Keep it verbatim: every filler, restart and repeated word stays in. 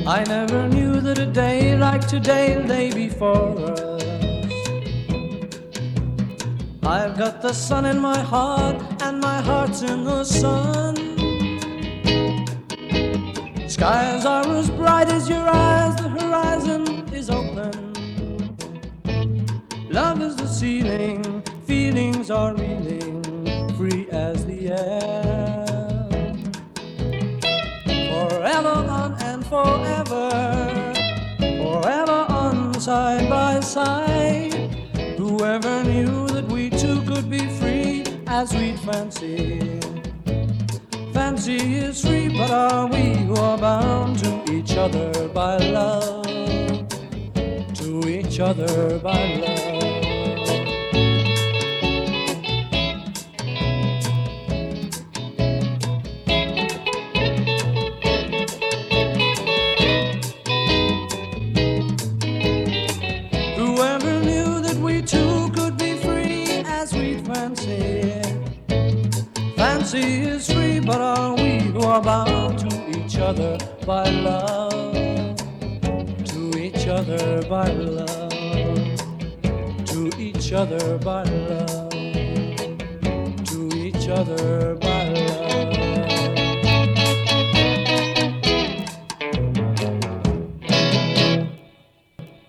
I never knew that a day like today lay before us. I've got the sun in my heart and my heart's in the sun. Skies are as bright as your eyes, the horizon is open. Love is the ceiling, feelings are reeling, free as the air. Forever on and forever, forever on side by side. Whoever knew that we two could be free as we'd fancy. Fancy is free, but are we who are bound to each other by love? To each other by love. Whoever knew that we two could be free as we'd fancy. Fancy is free, but are we who are bound to each other by love? To each other by love. To each other by love. To each other by love.